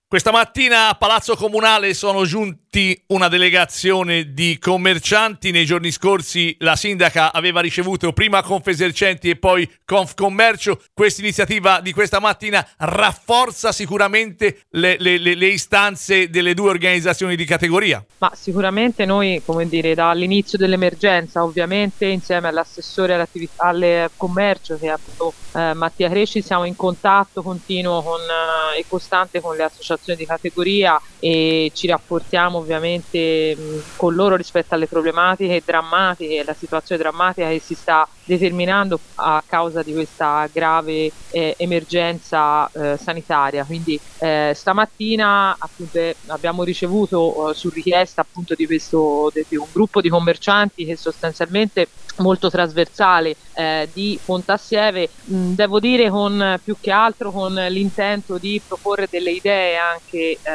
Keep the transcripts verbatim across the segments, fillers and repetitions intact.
Questa mattina a Palazzo Comunale sono giunti una delegazione di commercianti. Nei giorni scorsi la sindaca aveva ricevuto prima Confesercenti e poi Confcommercio. Questa iniziativa di questa mattina rafforza sicuramente le, le, le, le istanze delle due organizzazioni di categoria. Ma sicuramente noi, come dire, dall'inizio dell'emergenza, ovviamente insieme all'assessore all'attività, al commercio, che è appunto eh, Mattia Cresci, siamo in contatto continuo con, eh, e costante con le associazioni di categoria e ci rapportiamo ovviamente mh, con loro rispetto alle problematiche drammatiche e la situazione drammatica che si sta determinando a causa di questa grave eh, emergenza eh, sanitaria. Quindi eh, stamattina appunto eh, abbiamo ricevuto eh, su richiesta appunto di questo di, di un gruppo di commercianti che sostanzialmente molto trasversale eh, di Pontassieve, mh, devo dire con più che altro con l'intento di proporre delle idee anche eh,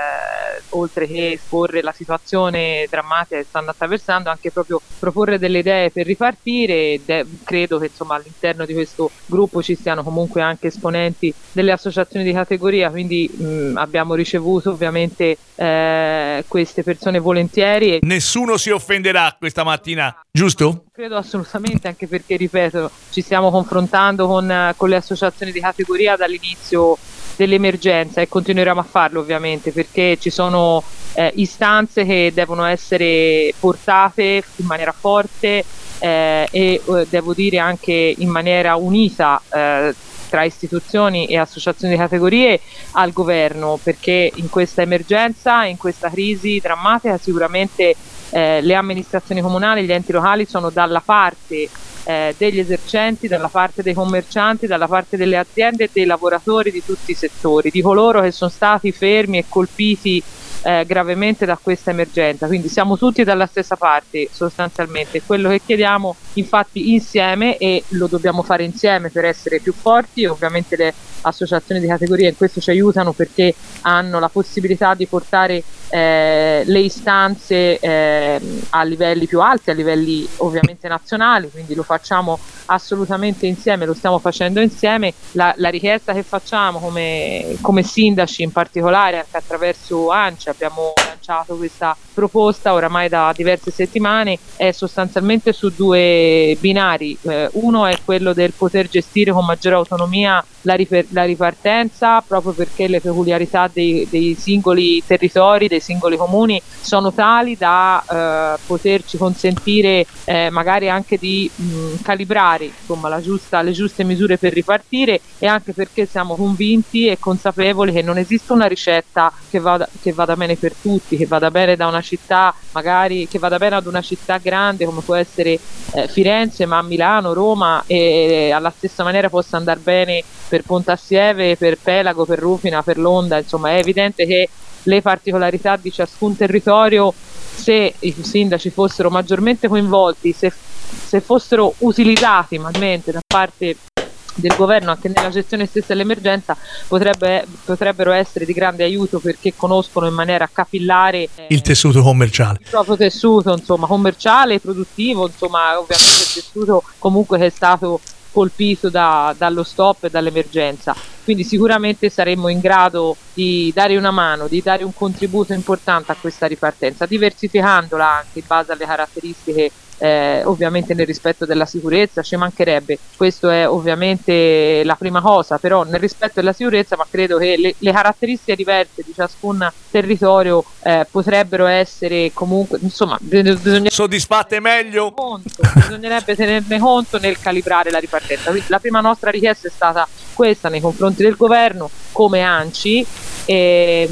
oltre che esporre la situazione drammatica che stanno attraversando, anche proprio proporre delle idee per ripartire. De- credo che insomma all'interno di questo gruppo ci siano comunque anche esponenti delle associazioni di categoria, quindi mh, abbiamo ricevuto ovviamente eh, queste persone volentieri. Nessuno si offenderà questa mattina, giusto? Credo assolutamente, anche perché, ripeto, ci stiamo confrontando con, con le associazioni di categoria dall'inizio dell'emergenza e continueremo a farlo ovviamente, perché ci sono eh, istanze che devono essere portate in maniera forte eh, e eh, devo dire anche in maniera unita eh, tra istituzioni e associazioni di categorie al governo, perché in questa emergenza, in questa crisi drammatica, sicuramente eh, le amministrazioni comunali, gli enti locali sono dalla parte eh, degli esercenti, dalla parte dei commercianti, dalla parte delle aziende e dei lavoratori di tutti i settori, di coloro che sono stati fermi e colpiti Eh, gravemente da questa emergenza. Quindi siamo tutti dalla stessa parte sostanzialmente. Quello che chiediamo infatti insieme, e lo dobbiamo fare insieme per essere più forti, ovviamente le associazioni di categoria in questo ci aiutano perché hanno la possibilità di portare eh, le istanze eh, a livelli più alti, a livelli ovviamente nazionali, quindi lo facciamo assolutamente insieme, lo stiamo facendo insieme. La, la richiesta che facciamo come, come sindaci, in particolare anche attraverso ANCI, abbiamo lanciato questa proposta oramai da diverse settimane, è sostanzialmente su due binari. Eh, uno è quello del poter gestire con maggiore autonomia la, riper- la ripartenza, proprio perché le peculiarità dei, dei singoli territori, dei singoli comuni sono tali da eh, poterci consentire eh, magari anche di mh, calibrare insomma la giusta, le giuste misure per ripartire, e anche perché siamo convinti e consapevoli che non esiste una ricetta che vada, che vada bene per tutti, che vada bene da una città, magari che vada bene ad una città grande come può essere eh, Firenze, ma a Milano, Roma, e alla stessa maniera possa andare bene per Pontassieve, per Pelago, per Rufina, per Londra. Insomma, è evidente che le particolarità di ciascun territorio, se i sindaci fossero maggiormente coinvolti, se, se fossero utilizzati maggiormente da parte del governo anche nella gestione stessa dell'emergenza, potrebbe, potrebbero essere di grande aiuto, perché conoscono in maniera capillare eh, il tessuto commerciale, il proprio tessuto insomma commerciale, produttivo, insomma ovviamente il tessuto comunque che è stato colpito da, dallo stop e dall'emergenza. Quindi sicuramente saremmo in grado di dare una mano, di dare un contributo importante a questa ripartenza, diversificandola anche in base alle caratteristiche, eh, ovviamente nel rispetto della sicurezza, ci mancherebbe. Questo è ovviamente la prima cosa, però nel rispetto della sicurezza, ma credo che le, le caratteristiche diverse di ciascun territorio eh, potrebbero essere comunque, insomma, bisogna soddisfatte meglio. Conto, bisognerebbe tenerne conto nel calibrare la ripartenza. Quindi la prima nostra richiesta è stata questa nei confronti del governo come ANCI, e,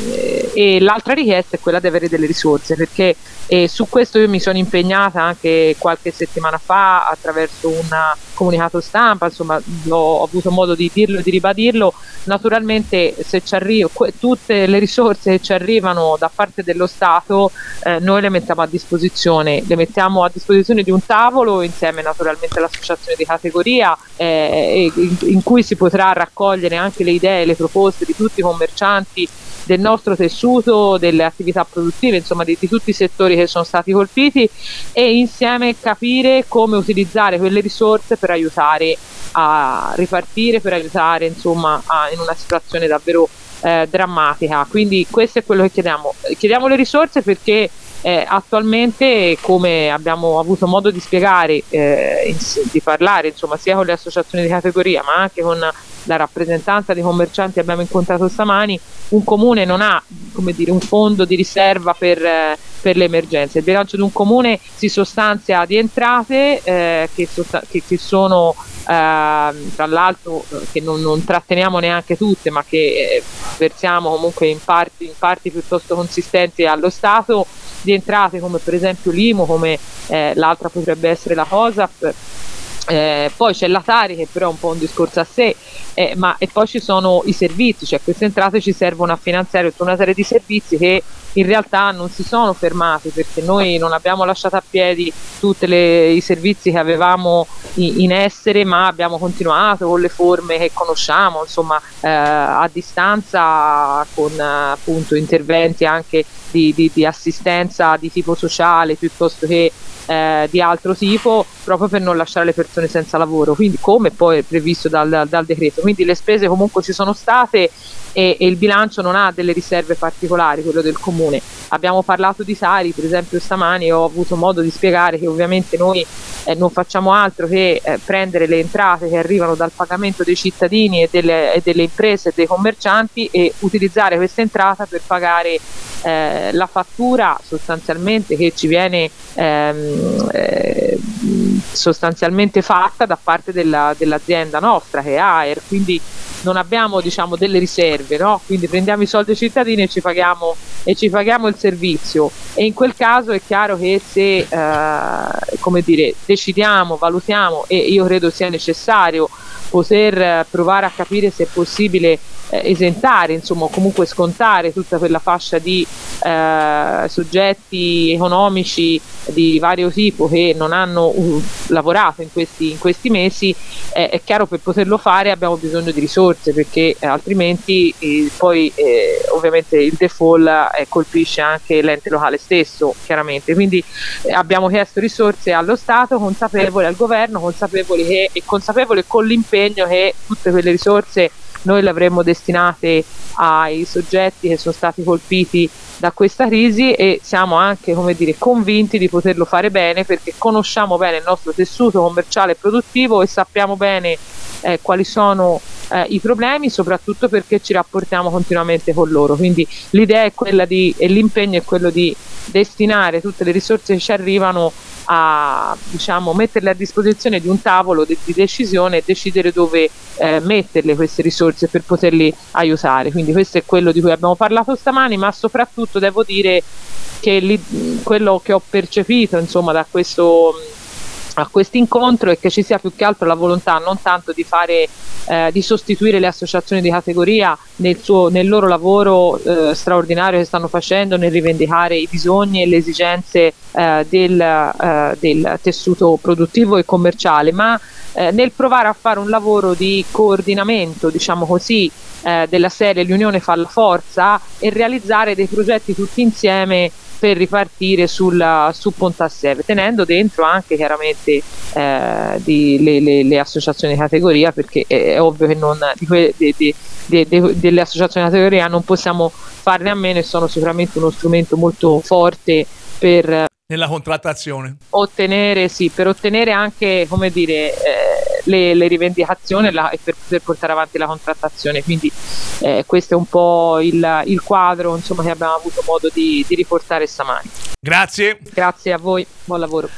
e l'altra richiesta è quella di avere delle risorse, perché e su questo io mi sono impegnata anche qualche settimana fa attraverso un comunicato stampa, insomma ho avuto modo di dirlo e di ribadirlo. Naturalmente se ci arrivo, tutte le risorse che ci arrivano da parte dello Stato eh, noi le mettiamo a disposizione, le mettiamo a disposizione di un tavolo insieme naturalmente all'associazione di categoria eh, in, in cui si potrà raccogliere anche le idee, le proposte di tutti i commercianti del nostro tessuto, delle attività produttive, insomma di, di tutti i settori che sono stati colpiti, e insieme capire come utilizzare quelle risorse per aiutare a ripartire, per aiutare insomma a, in una situazione davvero eh, drammatica. Quindi questo è quello che chiediamo. Chiediamo le risorse perché eh, attualmente, come abbiamo avuto modo di spiegare, eh, in, di parlare insomma sia con le associazioni di categoria ma anche con la rappresentanza dei commercianti che abbiamo incontrato stamani, un comune non ha, come dire, un fondo di riserva per, eh, per le emergenze. Il bilancio di un comune si sostanzia di entrate eh, che, che, che sono eh, tra l'altro eh, che non, non tratteniamo neanche tutte, ma che eh, versiamo comunque in parti, in parti piuttosto consistenti allo Stato, di entrate come per esempio l'I M U, come eh, l'altra potrebbe essere la COSAP. Eh, poi c'è la Tari, che però è un po' un discorso a sé, eh, ma e poi ci sono i servizi, cioè queste entrate ci servono a finanziare tutta una serie di servizi che in realtà non si sono fermati, perché noi non abbiamo lasciato a piedi tutti i servizi che avevamo in, in essere, ma abbiamo continuato con le forme che conosciamo, insomma eh, a distanza, con eh, appunto interventi anche di, di, di assistenza di tipo sociale piuttosto che Eh, di altro tipo, proprio per non lasciare le persone senza lavoro, quindi come poi è previsto dal, dal decreto. Quindi le spese comunque ci sono state e, e il bilancio non ha delle riserve particolari, quello del comune. Abbiamo parlato di Tari, per esempio stamani ho avuto modo di spiegare che ovviamente noi eh, non facciamo altro che eh, prendere le entrate che arrivano dal pagamento dei cittadini e delle, e delle imprese e dei commercianti e utilizzare questa entrata per pagare eh, la fattura sostanzialmente che ci viene ehm, eh, sostanzialmente fatta da parte della, dell'azienda nostra, che è A E R, quindi non abbiamo, diciamo, delle riserve, no? Quindi prendiamo i soldi dei cittadini e ci paghiamo, e ci paghiamo il servizio, e in quel caso è chiaro che se eh, come dire, decidiamo, valutiamo, e io credo sia necessario poter provare a capire se è possibile eh, esentare, insomma, o comunque scontare tutta quella fascia di eh, soggetti economici di vario tipo che non hanno uh, lavorato in questi, in questi mesi, eh, è chiaro per poterlo fare abbiamo bisogno di risorse, perché eh, altrimenti eh, poi eh, ovviamente il default eh, colpisce anche l'ente locale stesso, chiaramente. Quindi eh, abbiamo chiesto risorse allo Stato, consapevoli, al governo, consapevoli che, e consapevoli con l'impegno che tutte quelle risorse noi le avremmo destinate ai soggetti che sono stati colpiti da questa crisi, e siamo anche, come dire, convinti di poterlo fare bene, perché conosciamo bene il nostro tessuto commerciale e produttivo e sappiamo bene eh, quali sono eh, i problemi, soprattutto perché ci rapportiamo continuamente con loro. Quindi l'idea è quella di, e l'impegno è quello di destinare tutte le risorse che ci arrivano a, diciamo, metterle a disposizione di un tavolo di, di decisione e decidere dove eh, metterle queste risorse per poterli aiutare. Quindi questo è quello di cui abbiamo parlato stamani, ma soprattutto devo dire che li, quello che ho percepito, insomma, da questo a questo incontro è che ci sia più che altro la volontà non tanto di fare eh, di sostituire le associazioni di categoria nel, suo, nel loro lavoro eh, straordinario che stanno facendo nel rivendicare i bisogni e le esigenze eh, del, eh, del tessuto produttivo e commerciale, ma eh, nel provare a fare un lavoro di coordinamento, diciamo così, eh, della serie l'unione fa la forza, e realizzare dei progetti tutti insieme per ripartire sul, su Pontassieve, tenendo dentro anche chiaramente eh, di, le, le, le associazioni di categoria, perché è, è ovvio che non, di que, de, de, de, de, delle associazioni di categoria non possiamo farne a meno, e sono sicuramente uno strumento molto forte per nella contrattazione ottenere, sì, per ottenere anche, come dire, eh, le, le rivendicazioni la, e per poter portare avanti la contrattazione. Quindi eh, questo è un po' il, il quadro, insomma, che abbiamo avuto modo di, di riportare stamani. Grazie. Grazie a voi, buon lavoro.